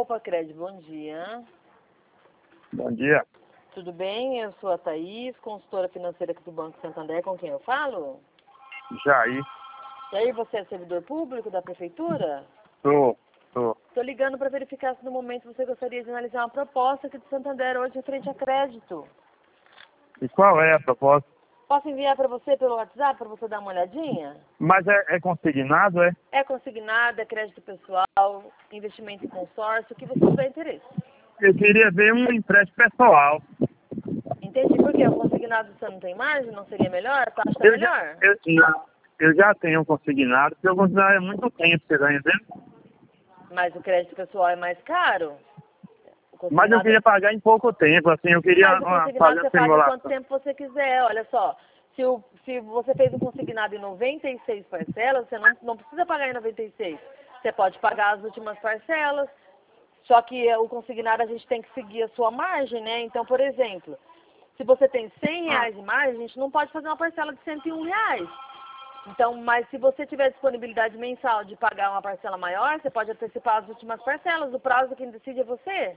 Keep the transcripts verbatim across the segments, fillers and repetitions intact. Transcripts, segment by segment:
Poupa Crédito, bom dia. Bom dia. Tudo bem? Eu sou a Thaís, consultora financeira aqui do Banco Santander, com quem eu falo? Jair. E aí, você é servidor público da prefeitura? Tô, tô. Estou ligando para verificar se no momento você gostaria de analisar uma proposta aqui do Santander hoje em frente a crédito. E qual é a proposta? Posso enviar para você pelo WhatsApp para você dar uma olhadinha? Mas é, é consignado, é? É consignado, é crédito pessoal, investimento em consórcio, o que você tiver interesse. Eu queria ver um empréstimo pessoal. Entendi. Por quê? O consignado você não tem margem? Não seria melhor? A taxa é Eu melhor? já, eu, não, eu já tenho um consignado, porque o consignado é muito tempo, você tá entendendo? Mas o crédito pessoal é mais caro? O Mas eu consignado- queria pagar em pouco tempo, assim, eu queria Mas o uma, consignado fazer você a paga simulação. quanto tempo você quiser. Olha só, se, o, se você fez um consignado em noventa e seis parcelas, você não, não precisa pagar em noventa e seis. Você pode pagar as últimas parcelas. Só que o consignado a gente tem que seguir a sua margem, né? Então, por exemplo, se você tem cem reais de margem, a gente não pode fazer uma parcela de cento e um reais. Então, mas se você tiver disponibilidade mensal de pagar uma parcela maior, você pode antecipar as últimas parcelas. O prazo quem decide é você.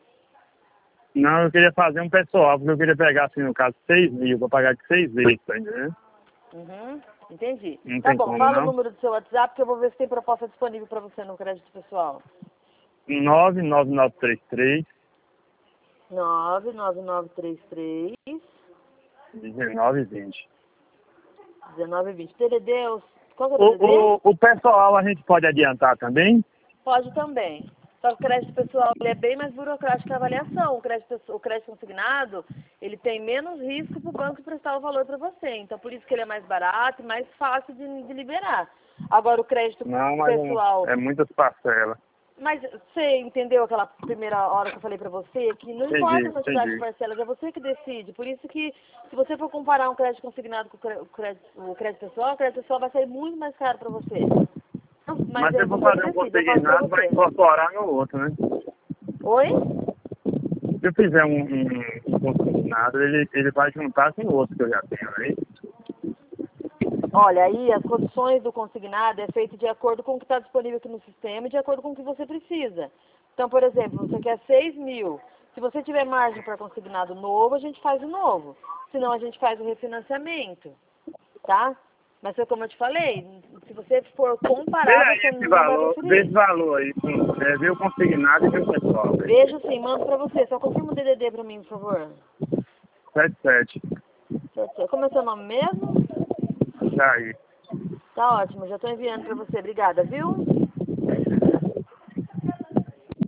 Não, eu queria fazer um pessoal, porque eu queria pegar, assim, no caso, seis mil, vou pagar de seis vezes, tá entendendo? Uhum, entendi. Não Tá tem bom, como, fala o não? número do seu WhatsApp que eu vou ver se tem proposta disponível para você no crédito pessoal. nove nove nove três três, nove nove nove três três, dezenove vinte. dezenove vinte. D D D, qual que é o O, D D D? o, o pessoal a gente pode adiantar também? Pode também. Só que o crédito pessoal ele é bem mais burocrático que a avaliação. O crédito, pesso- o crédito consignado, ele tem menos risco para o banco prestar o valor para você. Então, por isso que ele é mais barato e mais fácil de, de liberar. Agora, o crédito Não, mas pessoal... é, é muitas parcelas. Mas você entendeu aquela primeira hora que eu falei para você? Que não importa Entendi, a quantidade de entendi. parcelas, é você que decide. Por isso que, se você for comparar um crédito consignado com o cre- o crédito, o crédito pessoal, o crédito pessoal vai sair muito mais caro para você. Não, Mas, Mas se é eu for você que fazer um decide, eu falo para consignado, vai você. incorporar no outro, né? Oi? Se eu fizer um, um, um consignado, ele, ele vai juntar com o outro que eu já tenho, aí. Olha, aí as condições do consignado é feito de acordo com o que está disponível aqui no sistema e de acordo com o que você precisa. Então, por exemplo, você quer seis mil. Se você tiver margem para consignado novo, a gente faz o novo. Senão, a gente faz o refinanciamento, tá? Mas, foi como eu te falei, se você for Vê comparar, aí você esse não vai valor, vê esse preferir. valor aí, com- é, vê o consignado e vê o pessoal, velho. Vejo sim, mando para você. Só confirma o D D D para mim, por favor. sete sete, Como é seu nome mesmo? já aí. Tá ótimo, já estou enviando para você. Obrigada, viu?